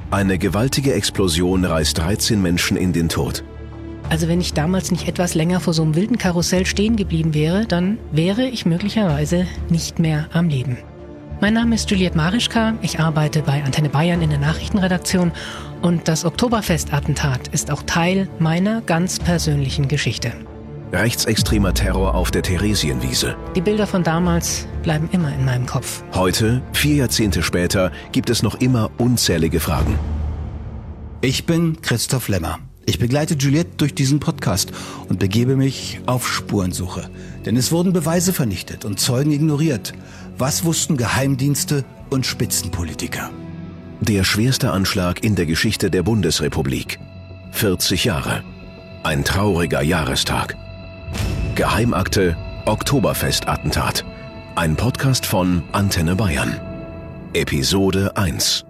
Eine gewaltige Explosion reißt 13 Menschen in den Tod. Also wenn ich damals nicht etwas länger vor so einem wilden Karussell stehen geblieben wäre, dann wäre ich möglicherweise nicht mehr am Leben. Mein Name ist Juliette Marischka, ich arbeite bei Antenne Bayern in der Nachrichtenredaktion und das Oktoberfest-Attentat ist auch Teil meiner ganz persönlichen Geschichte. Rechtsextremer Terror auf der Theresienwiese. Die Bilder von damals bleiben immer in meinem Kopf. Heute, 4 Jahrzehnte später, gibt es noch immer unzählige Fragen. Ich bin Christoph Lemmer. Ich begleite Juliette durch diesen Podcast und begebe mich auf Spurensuche. Denn es wurden Beweise vernichtet und Zeugen ignoriert. Was wussten Geheimdienste und Spitzenpolitiker? Der schwerste Anschlag in der Geschichte der Bundesrepublik. 40 Jahre. Ein trauriger Jahrestag. Geheimakte Oktoberfest-Attentat. Ein Podcast von Antenne Bayern. Episode 1.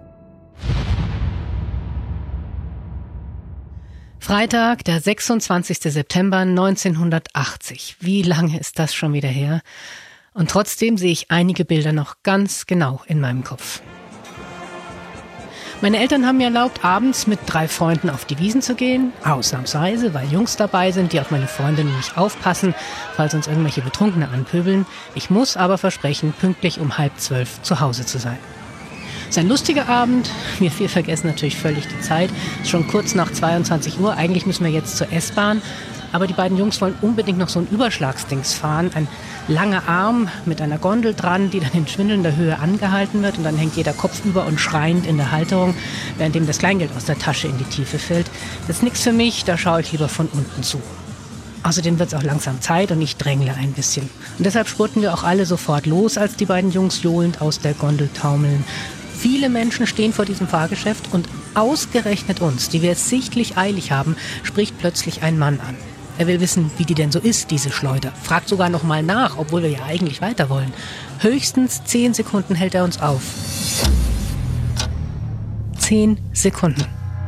Freitag, der 26. September 1980. Wie lange ist das schon wieder her? Und trotzdem sehe ich einige Bilder noch ganz genau in meinem Kopf. Meine Eltern haben mir erlaubt, abends mit 3 Freunden auf die Wiesn zu gehen. Ausnahmsweise, weil Jungs dabei sind, die auf meine Freundinnen nicht aufpassen, falls uns irgendwelche Betrunkene anpöbeln. Ich muss aber versprechen, pünktlich um 11:30 zu Hause zu sein. Es ist ein lustiger Abend. Wir vergessen natürlich völlig die Zeit. Es ist schon kurz nach 22 Uhr. Eigentlich müssen wir jetzt zur S-Bahn. Aber die beiden Jungs wollen unbedingt noch so ein Überschlagsdings fahren. Ein langer Arm mit einer Gondel dran, die dann in schwindelnder Höhe angehalten wird. Und dann hängt jeder kopfüber und schreiend in der Halterung, währenddem das Kleingeld aus der Tasche in die Tiefe fällt. Das ist nichts für mich, da schaue ich lieber von unten zu. Außerdem wird es auch langsam Zeit und ich drängle ein bisschen. Und deshalb spurten wir auch alle sofort los, als die beiden Jungs johlend aus der Gondel taumeln. Viele Menschen stehen vor diesem Fahrgeschäft und ausgerechnet uns, die wir es sichtlich eilig haben, spricht plötzlich ein Mann an. Er will wissen, wie die denn so ist, diese Schleuder. Fragt sogar noch mal nach, obwohl wir ja eigentlich weiter wollen. Höchstens 10 Sekunden hält er uns auf. 10 Sekunden.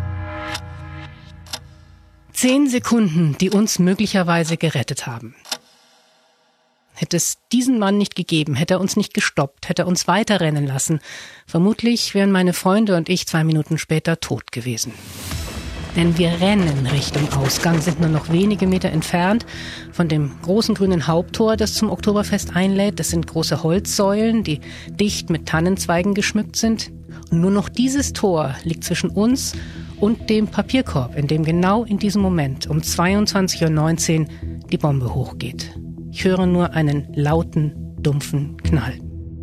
10 Sekunden, die uns möglicherweise gerettet haben. Hätte es diesen Mann nicht gegeben, hätte er uns nicht gestoppt, hätte er uns weiterrennen lassen, vermutlich wären meine Freunde und ich 2 Minuten später tot gewesen. Denn wir rennen Richtung Ausgang, sind nur noch wenige Meter entfernt von dem großen grünen Haupttor, das zum Oktoberfest einlädt. Das sind große Holzsäulen, die dicht mit Tannenzweigen geschmückt sind. Und nur noch dieses Tor liegt zwischen uns und dem Papierkorb, in dem genau in diesem Moment um 22:19 Uhr die Bombe hochgeht. Ich höre nur einen lauten, dumpfen Knall.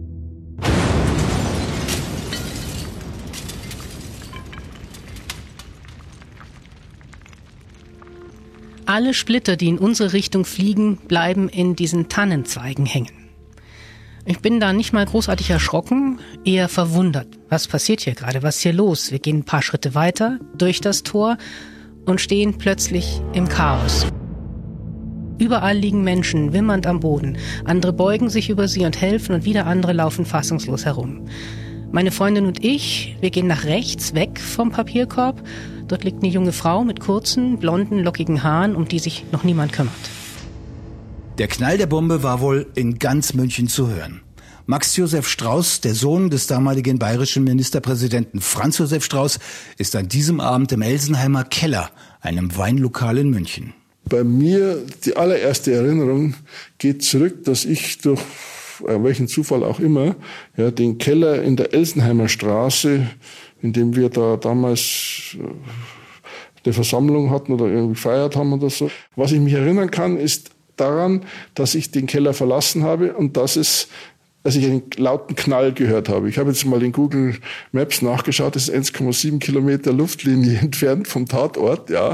Alle Splitter, die in unsere Richtung fliegen, bleiben in diesen Tannenzweigen hängen. Ich bin da nicht mal großartig erschrocken, eher verwundert. Was passiert hier gerade? Was ist hier los? Wir gehen ein paar Schritte weiter durch das Tor und stehen plötzlich im Chaos. Überall liegen Menschen, wimmernd am Boden. Andere beugen sich über sie und helfen und wieder andere laufen fassungslos herum. Meine Freundin und ich, wir gehen nach rechts, weg vom Papierkorb. Dort liegt eine junge Frau mit kurzen, blonden, lockigen Haaren, um die sich noch niemand kümmert. Der Knall der Bombe war wohl in ganz München zu hören. Max Josef Strauß, der Sohn des damaligen bayerischen Ministerpräsidenten Franz Josef Strauß, ist an diesem Abend im Elsenheimer Keller, einem Weinlokal in München. Bei mir, die allererste Erinnerung geht zurück, dass ich durch welchen Zufall auch immer, ja, den Keller in der Elsenheimer Straße, in dem wir da damals eine Versammlung hatten oder irgendwie gefeiert haben oder so. Was ich mich erinnern kann, ist daran, dass ich den Keller verlassen habe und dass ich einen lauten Knall gehört habe. Ich habe jetzt mal in Google Maps nachgeschaut, das ist 1,7 Kilometer Luftlinie entfernt vom Tatort. Ja,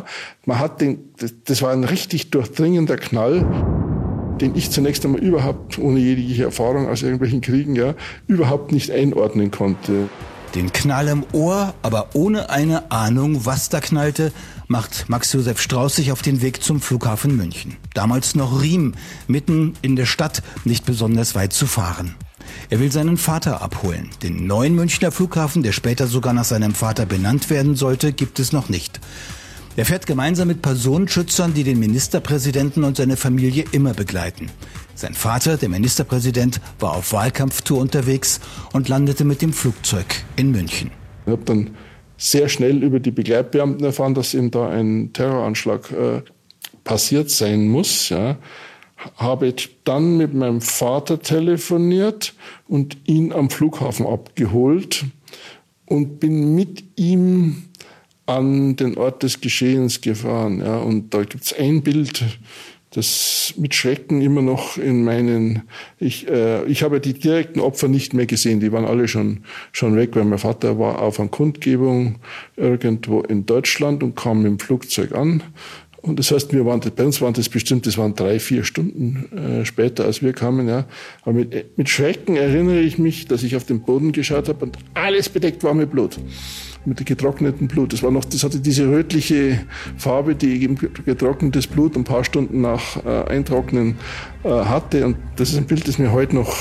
das war ein richtig durchdringender Knall, den ich zunächst einmal überhaupt, ohne jegliche Erfahrung aus irgendwelchen Kriegen, ja, überhaupt nicht einordnen konnte. Den Knall im Ohr, aber ohne eine Ahnung, was da knallte, macht Max Josef Strauß sich auf den Weg zum Flughafen München. Damals noch Riem, mitten in der Stadt, nicht besonders weit zu fahren. Er will seinen Vater abholen. Den neuen Münchner Flughafen, der später sogar nach seinem Vater benannt werden sollte, gibt es noch nicht. Er fährt gemeinsam mit Personenschützern, die den Ministerpräsidenten und seine Familie immer begleiten. Sein Vater, der Ministerpräsident, war auf Wahlkampftour unterwegs und landete mit dem Flugzeug in München. Ich habe dann sehr schnell über die Begleitbeamten erfahren, dass eben da ein Terroranschlag passiert sein muss. Ja. Habe dann mit meinem Vater telefoniert und ihn am Flughafen abgeholt und bin mit ihm an den Ort des Geschehens gefahren. Ja. Und da gibt's ein Bild, das mit Schrecken immer noch in meinen... Ich habe die direkten Opfer nicht mehr gesehen, die waren alle schon weg, weil mein Vater war auf einer Kundgebung irgendwo in Deutschland und kam mit dem Flugzeug an. Und das heißt, bei uns waren das 3-4 Stunden später, als wir kamen. Ja. Aber mit Schrecken erinnere ich mich, dass ich auf den Boden geschaut habe und alles bedeckt war mit Blut. Mit getrocknetem Blut. Das hatte diese rötliche Farbe, die eben getrocknetes Blut ein paar Stunden nach Eintrocknen hatte. Und das ist ein Bild, das mir heute noch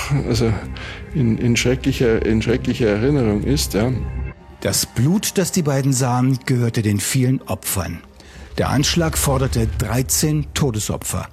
in schrecklicher Erinnerung ist. Ja. Das Blut, das die beiden sahen, gehörte den vielen Opfern. Der Anschlag forderte 13 Todesopfer.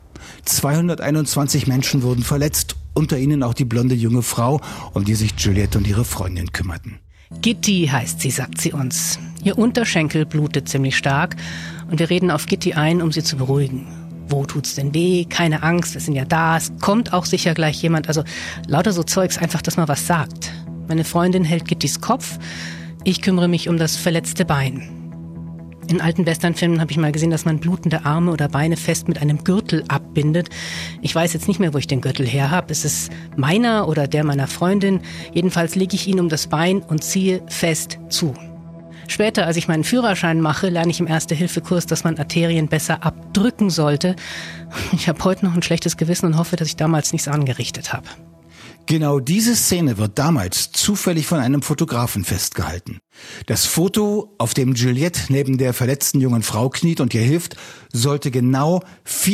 221 Menschen wurden verletzt, unter ihnen auch die blonde junge Frau, um die sich Juliette und ihre Freundin kümmerten. Gitti heißt sie, sagt sie uns. Ihr Unterschenkel blutet ziemlich stark und wir reden auf Gitti ein, um sie zu beruhigen. Wo tut's denn weh? Keine Angst, wir sind ja da, es kommt auch sicher gleich jemand. Also lauter so Zeugs, einfach, dass man was sagt. Meine Freundin hält Gittis Kopf, ich kümmere mich um das verletzte Bein. In alten Westernfilmen habe ich mal gesehen, dass man blutende Arme oder Beine fest mit einem Gürtel abbindet. Ich weiß jetzt nicht mehr, wo ich den Gürtel her habe. Ist es meiner oder der meiner Freundin? Jedenfalls lege ich ihn um das Bein und ziehe fest zu. Später, als ich meinen Führerschein mache, lerne ich im Erste-Hilfe-Kurs, dass man Arterien besser abdrücken sollte. Ich habe heute noch ein schlechtes Gewissen und hoffe, dass ich damals nichts angerichtet habe. Genau diese Szene wird damals zufällig von einem Fotografen festgehalten. Das Foto, auf dem Juliette neben der verletzten jungen Frau kniet und ihr hilft, sollte genau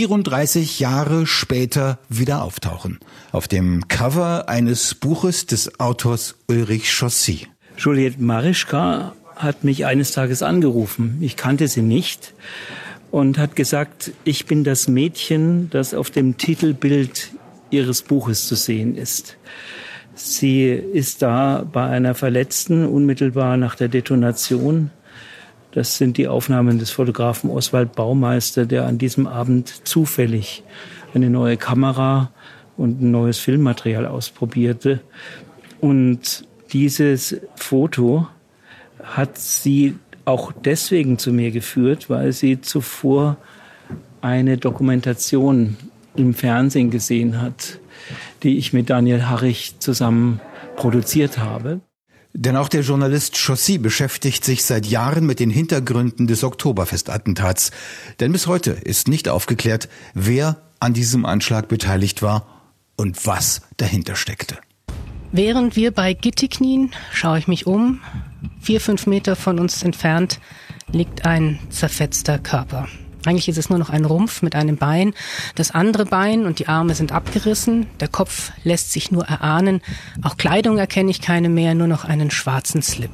34 Jahre später wieder auftauchen. Auf dem Cover eines Buches des Autors Ulrich Chaussy. Juliette Marischka hat mich eines Tages angerufen. Ich kannte sie nicht und hat gesagt, ich bin das Mädchen, das auf dem Titelbild ihres Buches zu sehen ist. Sie ist da bei einer Verletzten unmittelbar nach der Detonation. Das sind die Aufnahmen des Fotografen Oswald Baumeister, der an diesem Abend zufällig eine neue Kamera und ein neues Filmmaterial ausprobierte. Und dieses Foto hat sie auch deswegen zu mir geführt, weil sie zuvor eine Dokumentation im Fernsehen gesehen hat, die ich mit Daniel Harrich zusammen produziert habe. Denn auch der Journalist Chaussy beschäftigt sich seit Jahren mit den Hintergründen des Oktoberfestattentats. Denn bis heute ist nicht aufgeklärt, wer an diesem Anschlag beteiligt war und was dahinter steckte. Während wir bei Gitti knien, schaue ich mich um. 4-5 Meter von uns entfernt liegt ein zerfetzter Körper. Eigentlich ist es nur noch ein Rumpf mit einem Bein. Das andere Bein und die Arme sind abgerissen. Der Kopf lässt sich nur erahnen. Auch Kleidung erkenne ich keine mehr, nur noch einen schwarzen Slip.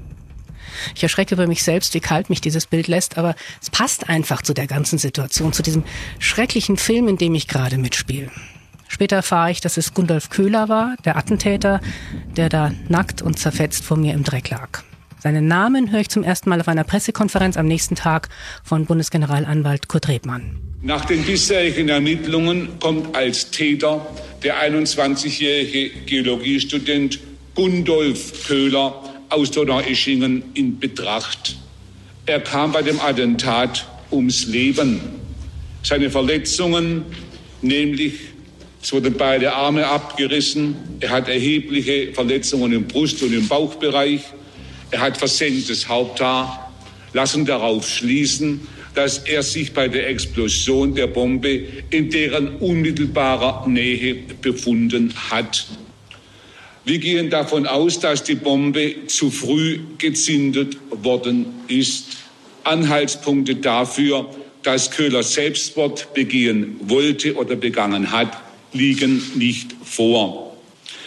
Ich erschrecke über mich selbst, wie kalt mich dieses Bild lässt, aber es passt einfach zu der ganzen Situation, zu diesem schrecklichen Film, in dem ich gerade mitspiele. Später erfahre ich, dass es Gundolf Köhler war, der Attentäter, der da nackt und zerfetzt vor mir im Dreck lag. Seinen Namen höre ich zum ersten Mal auf einer Pressekonferenz am nächsten Tag von Bundesgeneralanwalt Kurt Rebmann. Nach den bisherigen Ermittlungen kommt als Täter der 21-jährige Geologiestudent Gundolf Köhler aus Donaueschingen in Betracht. Er kam bei dem Attentat ums Leben. Seine Verletzungen, nämlich es wurden beide Arme abgerissen, er hat erhebliche Verletzungen im Brust- und im Bauchbereich, er hat versenktes Haupthaar, lassen darauf schließen, dass er sich bei der Explosion der Bombe in deren unmittelbarer Nähe befunden hat. Wir gehen davon aus, dass die Bombe zu früh gezündet worden ist. Anhaltspunkte dafür, dass Köhler Selbstmord begehen wollte oder begangen hat, liegen nicht vor.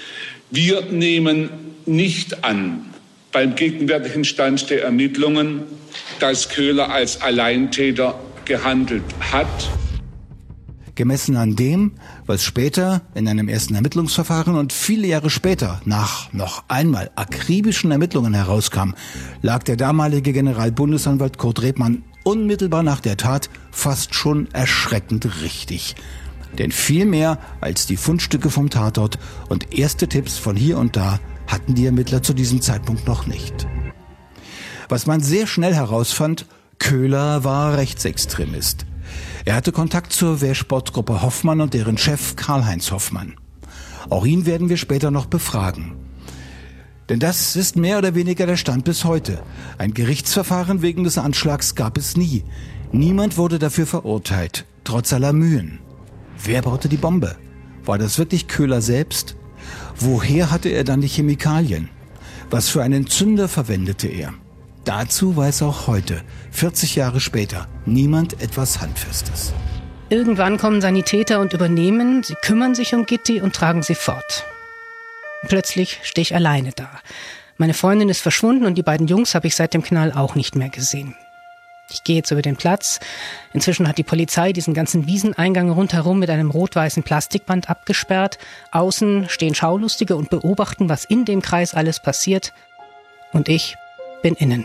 Wir nehmen nicht an, beim gegenwärtigen Stand der Ermittlungen, dass Köhler als Alleintäter gehandelt hat. Gemessen an dem, was später in einem ersten Ermittlungsverfahren und viele Jahre später nach noch einmal akribischen Ermittlungen herauskam, lag der damalige Generalbundesanwalt Kurt Rebmann unmittelbar nach der Tat fast schon erschreckend richtig. Denn viel mehr als die Fundstücke vom Tatort und erste Tipps von hier und da hatten die Ermittler zu diesem Zeitpunkt noch nicht. Was man sehr schnell herausfand, Köhler war Rechtsextremist. Er hatte Kontakt zur Wehrsportgruppe Hoffmann und deren Chef Karl-Heinz Hoffmann. Auch ihn werden wir später noch befragen. Denn das ist mehr oder weniger der Stand bis heute. Ein Gerichtsverfahren wegen des Anschlags gab es nie. Niemand wurde dafür verurteilt, trotz aller Mühen. Wer baute die Bombe? War das wirklich Köhler selbst? Woher hatte er dann die Chemikalien? Was für einen Zünder verwendete er? Dazu weiß auch heute, 40 Jahre später, niemand etwas Handfestes. Irgendwann kommen Sanitäter und übernehmen, sie kümmern sich um Gitti und tragen sie fort. Plötzlich stehe ich alleine da. Meine Freundin ist verschwunden und die beiden Jungs habe ich seit dem Knall auch nicht mehr gesehen. Ich gehe jetzt über den Platz. Inzwischen hat die Polizei diesen ganzen Wieseneingang rundherum mit einem rot-weißen Plastikband abgesperrt. Außen stehen Schaulustige und beobachten, was in dem Kreis alles passiert. Und ich bin innen.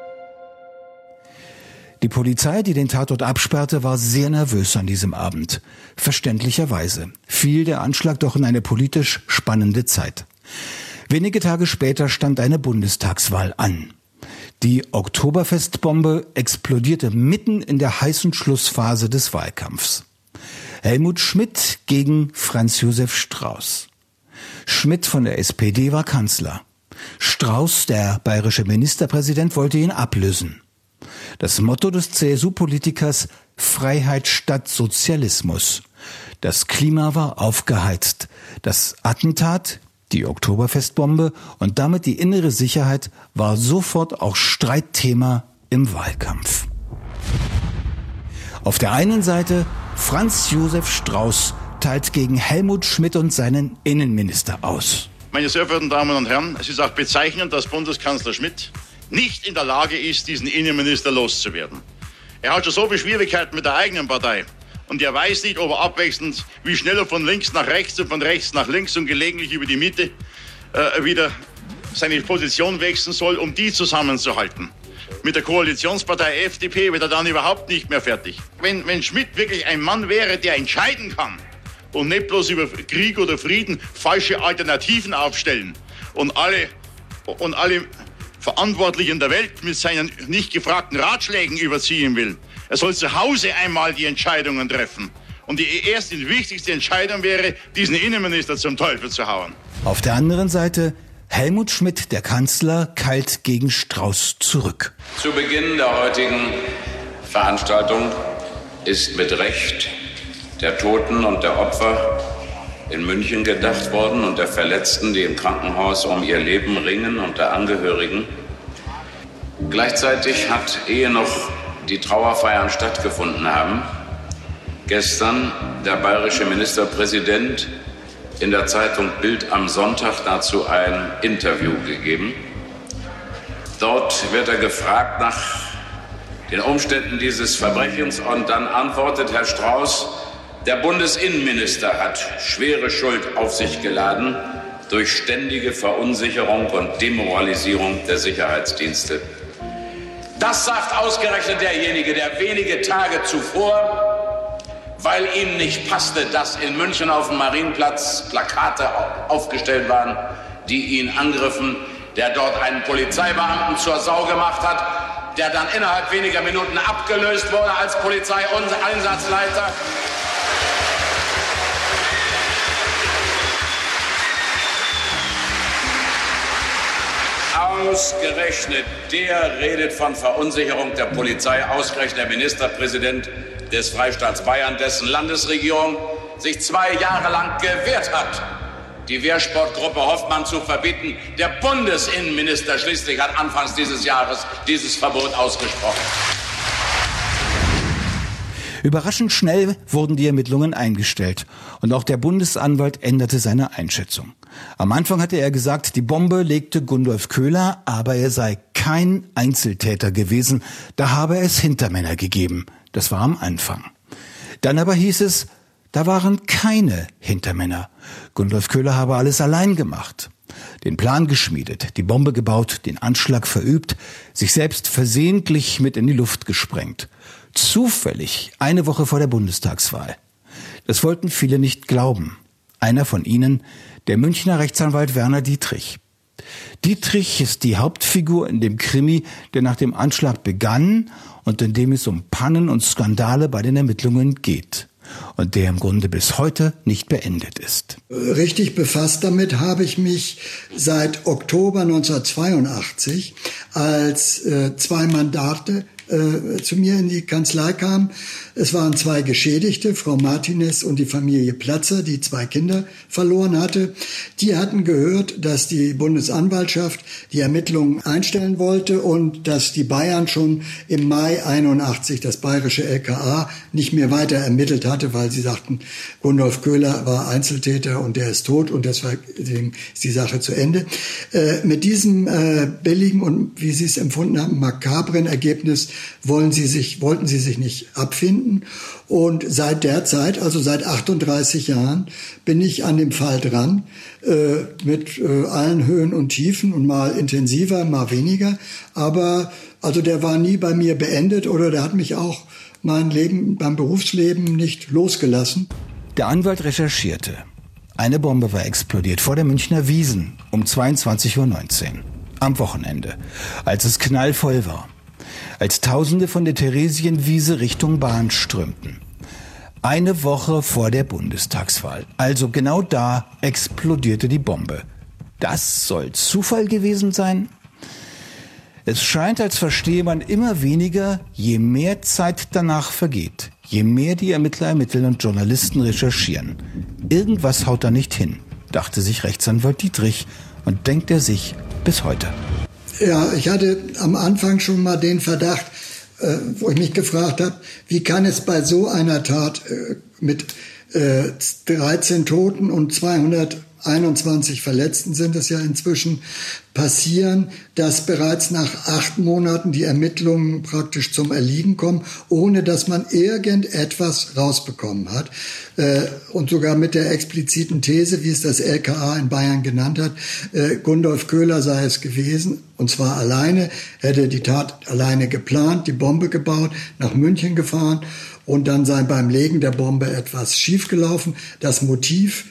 Die Polizei, die den Tatort absperrte, war sehr nervös an diesem Abend. Verständlicherweise fiel der Anschlag doch in eine politisch spannende Zeit. Wenige Tage später stand eine Bundestagswahl an. Die Oktoberfestbombe explodierte mitten in der heißen Schlussphase des Wahlkampfs. Helmut Schmidt gegen Franz Josef Strauß. Schmidt von der SPD war Kanzler. Strauß, der bayerische Ministerpräsident, wollte ihn ablösen. Das Motto des CSU-Politikers: Freiheit statt Sozialismus. Das Klima war aufgeheizt. Das Attentat, die Oktoberfestbombe und damit die innere Sicherheit war sofort auch Streitthema im Wahlkampf. Auf der einen Seite Franz Josef Strauß teilt gegen Helmut Schmidt und seinen Innenminister aus. Meine sehr verehrten Damen und Herren, es ist auch bezeichnend, dass Bundeskanzler Schmidt nicht in der Lage ist, diesen Innenminister loszuwerden. Er hat schon so viele Schwierigkeiten mit der eigenen Partei. Und er weiß nicht, ob er abwechselnd, wie schnell er von links nach rechts und von rechts nach links und gelegentlich über die Mitte wieder seine Position wechseln soll, um die zusammenzuhalten. Mit der Koalitionspartei FDP wird er dann überhaupt nicht mehr fertig. Wenn Schmidt wirklich ein Mann wäre, der entscheiden kann und nicht bloß über Krieg oder Frieden falsche Alternativen aufstellen und alle Verantwortlichen der Welt mit seinen nicht gefragten Ratschlägen überziehen will. Er soll zu Hause einmal die Entscheidungen treffen. Und die erste und wichtigste Entscheidung wäre, diesen Innenminister zum Teufel zu hauen. Auf der anderen Seite Helmut Schmidt, der Kanzler, keilt gegen Strauß zurück. Zu Beginn der heutigen Veranstaltung ist mit Recht der Toten und der Opfer in München gedacht worden und der Verletzten, die im Krankenhaus um ihr Leben ringen, und der Angehörigen. Gleichzeitig hat, ehe noch die Trauerfeiern stattgefunden haben, gestern der bayerische Ministerpräsident in der Zeitung Bild am Sonntag dazu ein Interview gegeben. Dort wird er gefragt nach den Umständen dieses Verbrechens und dann antwortet Herr Strauß: Der Bundesinnenminister hat schwere Schuld auf sich geladen durch ständige Verunsicherung und Demoralisierung der Sicherheitsdienste. Das sagt ausgerechnet derjenige, der wenige Tage zuvor, weil ihm nicht passte, dass in München auf dem Marienplatz Plakate aufgestellt waren, die ihn angriffen, der dort einen Polizeibeamten zur Sau gemacht hat, der dann innerhalb weniger Minuten abgelöst wurde als Polizeieinsatzleiter. Ausgerechnet der redet von Verunsicherung der Polizei, ausgerechnet der Ministerpräsident des Freistaats Bayern, dessen Landesregierung sich 2 Jahre lang gewehrt hat, die Wehrsportgruppe Hoffmann zu verbieten. Der Bundesinnenminister schließlich hat anfangs dieses Jahres dieses Verbot ausgesprochen. Überraschend schnell wurden die Ermittlungen eingestellt und auch der Bundesanwalt änderte seine Einschätzung. Am Anfang hatte er gesagt, die Bombe legte Gundolf Köhler, aber er sei kein Einzeltäter gewesen, da habe es Hintermänner gegeben. Das war am Anfang. Dann aber hieß es, Da waren keine Hintermänner. Gundolf Köhler habe alles allein gemacht. Den Plan geschmiedet, die Bombe gebaut, den Anschlag verübt, sich selbst versehentlich mit in die Luft gesprengt. Zufällig, eine Woche vor der Bundestagswahl. Das wollten viele nicht glauben. Einer von ihnen, der Münchner Rechtsanwalt Werner Dietrich. Dietrich ist die Hauptfigur in dem Krimi, der nach dem Anschlag begann und in dem es um Pannen und Skandale bei den Ermittlungen geht. Und der im Grunde bis heute nicht beendet ist. Richtig befasst damit habe ich mich seit Oktober 1982, als 2 Mandate zu mir in die Kanzlei kamen. Es waren 2 Geschädigte, Frau Martinez und die Familie Platzer, die 2 Kinder verloren hatte. Die hatten gehört, dass die Bundesanwaltschaft die Ermittlungen einstellen wollte und dass die Bayern schon im Mai 81 das bayerische LKA nicht mehr weiter ermittelt hatte, weil sie sagten, Gundolf Köhler war Einzeltäter und der ist tot und deswegen ist die Sache zu Ende. Mit diesem billigen und, wie Sie es empfunden haben, makabren Ergebnis wollten sie sich nicht abfinden. Und seit der Zeit, also seit 38 Jahren, bin ich an dem Fall dran, mit allen Höhen und Tiefen und mal intensiver, mal weniger. Aber also der war nie bei mir beendet oder der hat mich auch mein Berufsleben nicht losgelassen. Der Anwalt recherchierte. Eine Bombe war explodiert vor der Münchner Wiesn um 22:19 Uhr am Wochenende, als es knallvoll war. Als Tausende von der Theresienwiese Richtung Bahn strömten. Eine Woche vor der Bundestagswahl, also genau da, explodierte die Bombe. Das soll Zufall gewesen sein? Es scheint, als verstehe man immer weniger, je mehr Zeit danach vergeht, je mehr die Ermittler ermitteln und Journalisten recherchieren. Irgendwas haut da nicht hin, dachte sich Rechtsanwalt Dietrich und denkt er sich bis heute. Ja, ich hatte am Anfang schon mal den Verdacht, wo ich mich gefragt habe, wie kann es bei so einer Tat mit 13 Toten und 221 Verletzten sind es ja inzwischen passieren, dass bereits nach 8 Monaten die Ermittlungen praktisch zum Erliegen kommen, ohne dass man irgendetwas rausbekommen hat. Und sogar mit der expliziten These, wie es das LKA in Bayern genannt hat, Gundolf Köhler sei es gewesen, und zwar alleine, hätte die Tat alleine geplant, die Bombe gebaut, nach München gefahren und dann sei beim Legen der Bombe etwas schiefgelaufen. Das Motiv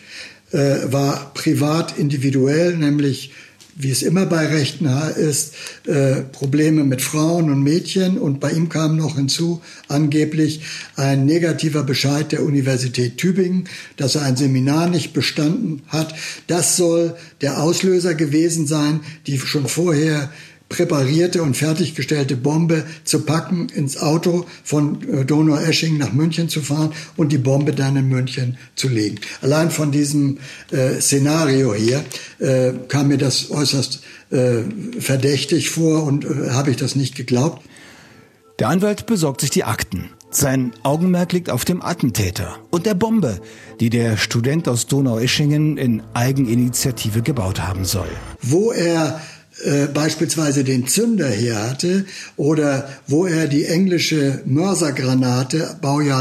war privat individuell, nämlich wie es immer bei Rechten ist, Probleme mit Frauen und Mädchen. Und bei ihm kam noch hinzu, angeblich ein negativer Bescheid der Universität Tübingen, dass er ein Seminar nicht bestanden hat. Das soll der Auslöser gewesen sein, die schon vorher präparierte und fertiggestellte Bombe zu packen, ins Auto von Donaueschingen nach München zu fahren und die Bombe dann in München zu legen. Allein von diesem Szenario hier kam mir das äußerst verdächtig vor und habe ich das nicht geglaubt. Der Anwalt besorgt sich die Akten. Sein Augenmerk liegt auf dem Attentäter und der Bombe, die der Student aus Donaueschingen in Eigeninitiative gebaut haben soll. Wo er beispielsweise den Zünder her hatte oder wo er die englische Mörsergranate, Baujahr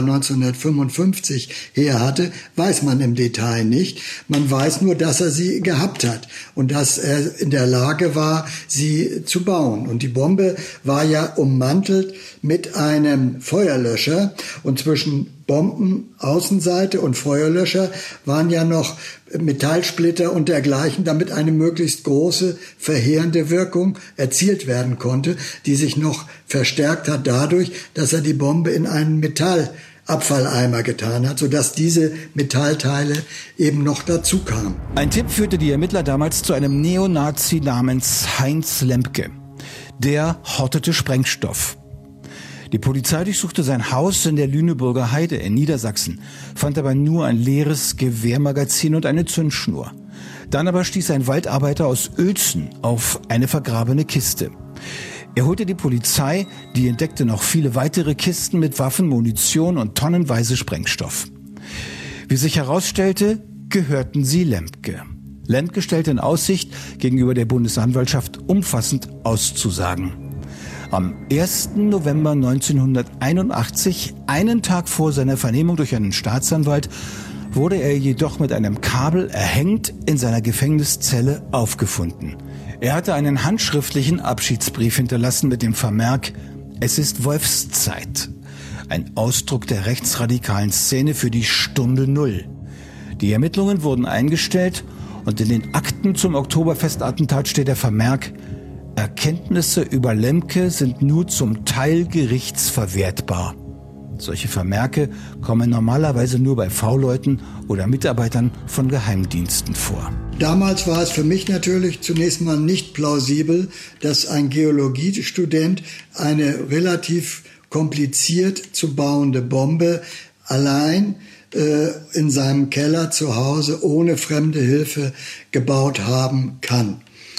1955, her hatte, weiß man im Detail nicht. Man weiß nur, dass er sie gehabt hat und dass er in der Lage war, sie zu bauen. Und die Bombe war ja ummantelt mit einem Feuerlöscher und zwischen Bombenaußenseite und Feuerlöscher waren ja noch Metallsplitter und dergleichen, damit eine möglichst große verheerende Wirkung erzielt werden konnte, die sich noch verstärkt hat dadurch, dass er die Bombe in einen Metallabfalleimer getan hat, sodass diese Metallteile eben noch dazu kamen. Ein Tipp führte die Ermittler damals zu einem Neonazi namens Heinz Lempke. Der hortete Sprengstoff. Die Polizei durchsuchte sein Haus in der Lüneburger Heide in Niedersachsen, fand aber nur ein leeres Gewehrmagazin und eine Zündschnur. Dann aber stieß ein Waldarbeiter aus Uelzen auf eine vergrabene Kiste. Er holte die Polizei, die entdeckte noch viele weitere Kisten mit Waffen, Munition und tonnenweise Sprengstoff. Wie sich herausstellte, gehörten sie Lempke. Lempke stellte in Aussicht, gegenüber der Bundesanwaltschaft umfassend auszusagen. Am 1. November 1981, einen Tag vor seiner Vernehmung durch einen Staatsanwalt, wurde er jedoch mit einem Kabel erhängt in seiner Gefängniszelle aufgefunden. Er hatte einen handschriftlichen Abschiedsbrief hinterlassen mit dem Vermerk: Es ist Wolfszeit. Ein Ausdruck der rechtsradikalen Szene für die Stunde Null. Die Ermittlungen wurden eingestellt und in den Akten zum Oktoberfestattentat steht der Vermerk: Erkenntnisse über Lemke sind nur zum Teil gerichtsverwertbar. Solche Vermerke kommen normalerweise nur bei V-Leuten oder Mitarbeitern von Geheimdiensten vor. Damals war es für mich natürlich zunächst mal nicht plausibel, dass ein Geologiestudent eine relativ kompliziert zu bauende Bombe allein in seinem Keller zu Hause ohne fremde Hilfe gebaut haben kann.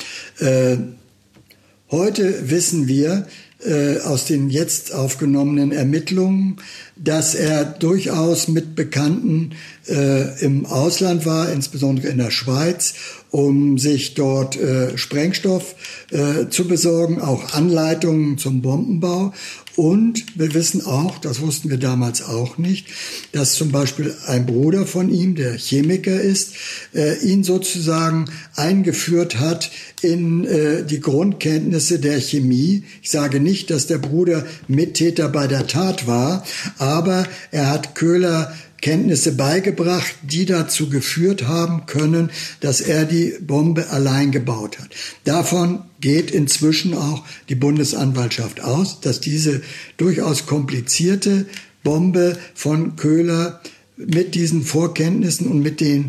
Heute wissen wir aus den jetzt aufgenommenen Ermittlungen, dass er durchaus mit Bekannten im Ausland war, insbesondere in der Schweiz, um sich dort Sprengstoff zu besorgen, auch Anleitungen zum Bombenbau. Und wir wissen auch, das wussten wir damals auch nicht, dass zum Beispiel ein Bruder von ihm, der Chemiker ist, ihn sozusagen eingeführt hat in die Grundkenntnisse der Chemie. Ich sage nicht, dass der Bruder Mittäter bei der Tat war, aber er hat Köhler Kenntnisse beigebracht, die dazu geführt haben können, dass er die Bombe allein gebaut hat. Davon geht inzwischen auch die Bundesanwaltschaft aus, dass diese durchaus komplizierte Bombe von Köhler mit diesen Vorkenntnissen und mit den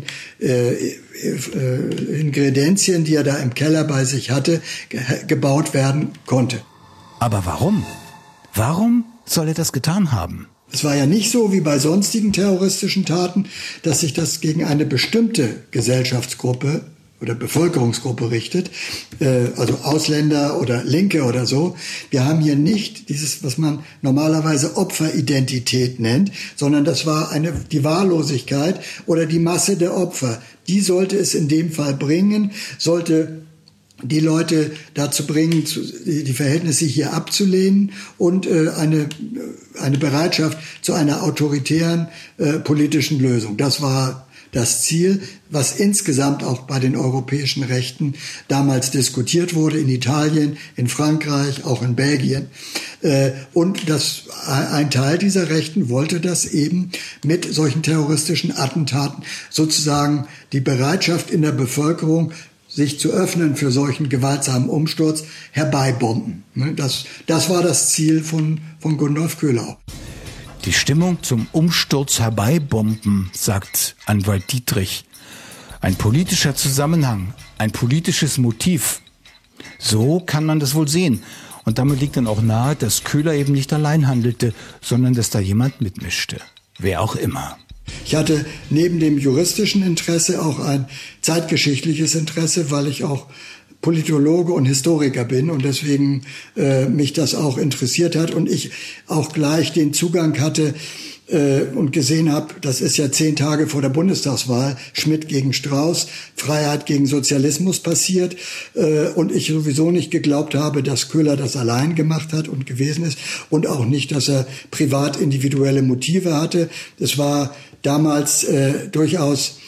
Ingredienzien, die er da im Keller bei sich hatte, gebaut werden konnte. Aber warum? Warum soll er das getan haben? Es war ja nicht so wie bei sonstigen terroristischen Taten, dass sich das gegen eine bestimmte Gesellschaftsgruppe oder Bevölkerungsgruppe richtet, also Ausländer oder Linke oder so. Wir haben hier nicht dieses, was man normalerweise Opferidentität nennt, sondern das war die Wahllosigkeit oder die Masse der Opfer. Die sollte es in dem Fall bringen, sollte die Leute dazu bringen, die Verhältnisse hier abzulehnen und eine Bereitschaft zu einer autoritären politischen Lösung. Das war das Ziel, was insgesamt auch bei den europäischen Rechten damals diskutiert wurde, in Italien, in Frankreich, auch in Belgien. Und ein Teil dieser Rechten wollte das eben mit solchen terroristischen Attentaten sozusagen die Bereitschaft in der Bevölkerung, sich zu öffnen für solchen gewaltsamen Umsturz, herbeibomben. Das war das Ziel von Gundolf Köhler. Die Stimmung zum Umsturz herbeibomben, sagt Anwalt Dietrich. Ein politischer Zusammenhang, ein politisches Motiv. So kann man das wohl sehen. Und damit liegt dann auch nahe, dass Köhler eben nicht allein handelte, sondern dass da jemand mitmischte. Wer auch immer. Ich hatte neben dem juristischen Interesse auch ein zeitgeschichtliches Interesse, weil ich auch Politologe und Historiker bin und deswegen mich das auch interessiert hat und ich auch gleich den Zugang hatte und gesehen habe, das ist ja 10 Tage vor der Bundestagswahl, Schmidt gegen Strauß, Freiheit gegen Sozialismus passiert und ich sowieso nicht geglaubt habe, dass Köhler das allein gemacht hat und gewesen ist und auch nicht, dass er privat individuelle Motive hatte. Es war damals durchaus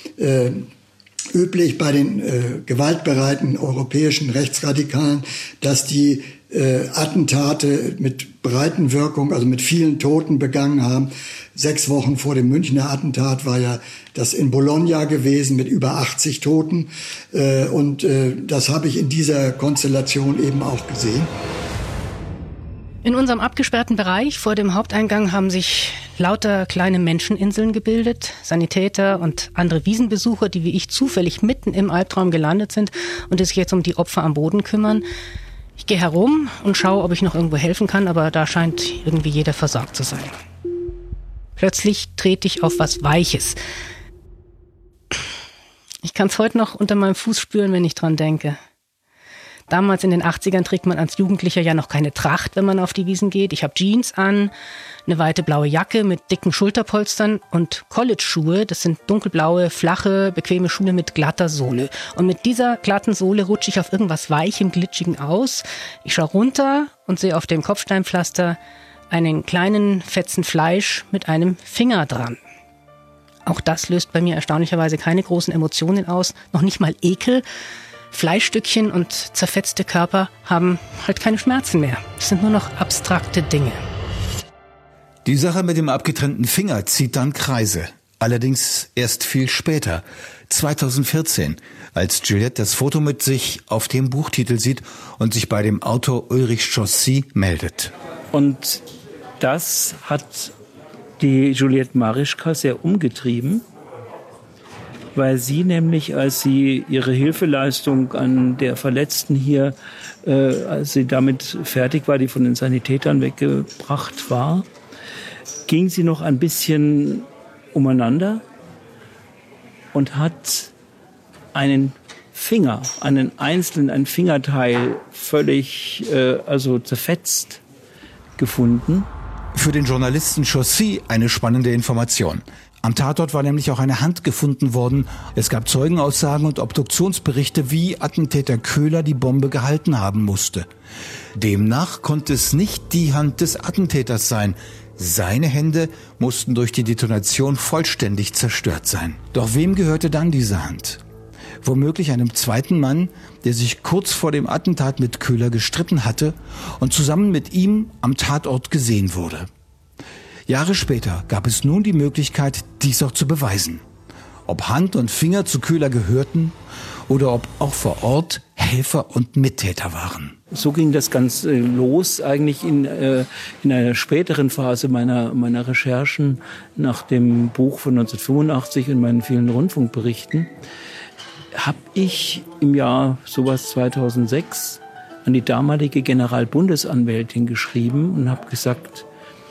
üblich bei den gewaltbereiten europäischen Rechtsradikalen, dass die Attentate mit breiten Wirkung, also mit vielen Toten begangen haben. 6 Wochen vor dem Münchner Attentat war ja das in Bologna gewesen mit über 80 Toten. Und das habe ich in dieser Konstellation eben auch gesehen. In unserem abgesperrten Bereich vor dem Haupteingang haben sich lauter kleine Menscheninseln gebildet. Sanitäter und andere Wiesenbesucher, die wie ich zufällig mitten im Albtraum gelandet sind und die sich jetzt um die Opfer am Boden kümmern. Ich gehe herum und schaue, ob ich noch irgendwo helfen kann, aber da scheint irgendwie jeder versorgt zu sein. Plötzlich trete ich auf was Weiches. Ich kann es heute noch unter meinem Fuß spüren, wenn ich dran denke. Damals in den 80ern trägt man als Jugendlicher ja noch keine Tracht, wenn man auf die Wiesn geht. Ich habe Jeans an, eine weite blaue Jacke mit dicken Schulterpolstern und College-Schuhe. Das sind dunkelblaue, flache, bequeme Schuhe mit glatter Sohle. Und mit dieser glatten Sohle rutsche ich auf irgendwas Weichem, Glitschigen aus. Ich schaue runter und sehe auf dem Kopfsteinpflaster einen kleinen Fetzen Fleisch mit einem Finger dran. Auch das löst bei mir erstaunlicherweise keine großen Emotionen aus, noch nicht mal Ekel. Fleischstückchen und zerfetzte Körper haben halt keine Schmerzen mehr. Es sind nur noch abstrakte Dinge. Die Sache mit dem abgetrennten Finger zieht dann Kreise. Allerdings erst viel später, 2014, als Juliette das Foto mit sich auf dem Buchtitel sieht und sich bei dem Autor Ulrich Chaussy meldet. Und das hat die Juliette Marischka sehr umgetrieben, weil sie nämlich, als sie ihre Hilfeleistung an der Verletzten hier, als sie damit fertig war, die von den Sanitätern weggebracht war, ging sie noch ein bisschen umeinander und hat einen Finger, ein Fingerteil völlig zerfetzt gefunden. Für den Journalisten Chaussy eine spannende Information. Am Tatort war nämlich auch eine Hand gefunden worden. Es gab Zeugenaussagen und Obduktionsberichte, wie Attentäter Köhler die Bombe gehalten haben musste. Demnach konnte es nicht die Hand des Attentäters sein. Seine Hände mussten durch die Detonation vollständig zerstört sein. Doch wem gehörte dann diese Hand? Womöglich einem zweiten Mann, der sich kurz vor dem Attentat mit Köhler gestritten hatte und zusammen mit ihm am Tatort gesehen wurde. Jahre später gab es nun die Möglichkeit, dies auch zu beweisen. Ob Hand und Finger zu Köhler gehörten oder ob auch vor Ort Helfer und Mittäter waren. So ging das ganz los, eigentlich in einer späteren Phase meiner Recherchen nach dem Buch von 1985 und meinen vielen Rundfunkberichten. Habe ich im Jahr 2006 an die damalige Generalbundesanwältin geschrieben und habe gesagt,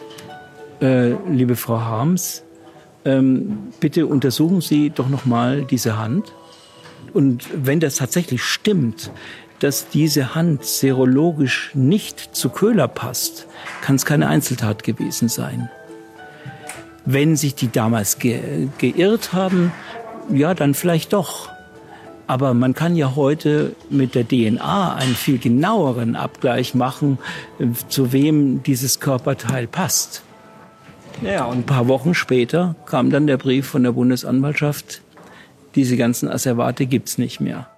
liebe Frau Harms, bitte untersuchen Sie doch nochmal diese Hand. Und wenn das tatsächlich stimmt, dass diese Hand serologisch nicht zu Köhler passt, kann es keine Einzeltat gewesen sein. Wenn sich die damals geirrt haben, ja, dann vielleicht doch. Aber man kann ja heute mit der DNA einen viel genaueren Abgleich machen, zu wem dieses Körperteil passt. Ja, und ein paar Wochen später kam dann der Brief von der Bundesanwaltschaft, diese ganzen Asservate gibt's nicht mehr.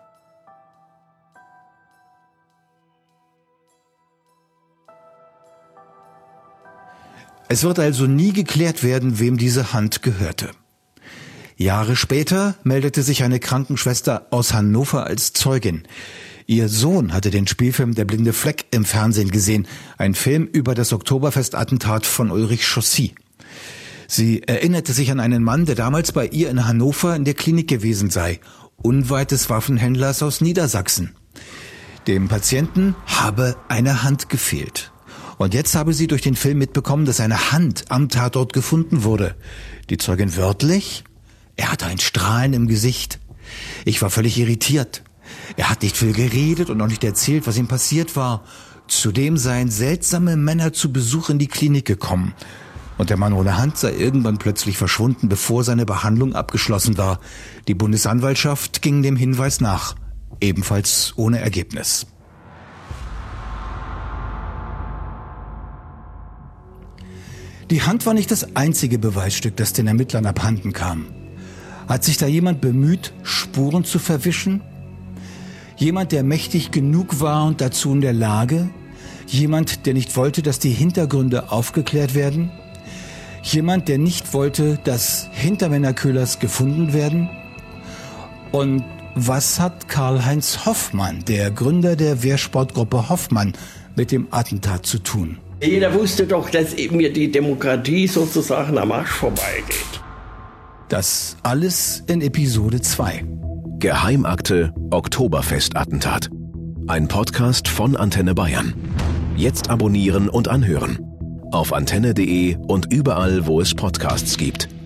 Es wird also nie geklärt werden, wem diese Hand gehörte. Jahre später meldete sich eine Krankenschwester aus Hannover als Zeugin. Ihr Sohn hatte den Spielfilm Der blinde Fleck im Fernsehen gesehen, ein Film über das Oktoberfestattentat von Ulrich Chaussy. Sie erinnerte sich an einen Mann, der damals bei ihr in Hannover in der Klinik gewesen sei, unweit des Waffenhändlers aus Niedersachsen. Dem Patienten habe eine Hand gefehlt. Und jetzt habe sie durch den Film mitbekommen, dass eine Hand am Tatort gefunden wurde. Die Zeugin wörtlich: Er hatte ein Strahlen im Gesicht. Ich war völlig irritiert. Er hat nicht viel geredet und auch nicht erzählt, was ihm passiert war. Zudem seien seltsame Männer zu Besuch in die Klinik gekommen. Und der Mann ohne Hand sei irgendwann plötzlich verschwunden, bevor seine Behandlung abgeschlossen war. Die Bundesanwaltschaft ging dem Hinweis nach. Ebenfalls ohne Ergebnis. Die Hand war nicht das einzige Beweisstück, das den Ermittlern abhanden kam. Hat sich da jemand bemüht, Spuren zu verwischen? Jemand, der mächtig genug war und dazu in der Lage? Jemand, der nicht wollte, dass die Hintergründe aufgeklärt werden? Jemand, der nicht wollte, dass Hintermänner Köhlers gefunden werden? Und was hat Karl-Heinz Hoffmann, der Gründer der Wehrsportgruppe Hoffmann, mit dem Attentat zu tun? Jeder wusste doch, dass mir die Demokratie sozusagen am Arsch vorbeigeht. Das alles in Episode 2. Geheimakte Oktoberfestattentat. Ein Podcast von Antenne Bayern. Jetzt abonnieren und anhören. Auf antenne.de und überall, wo es Podcasts gibt.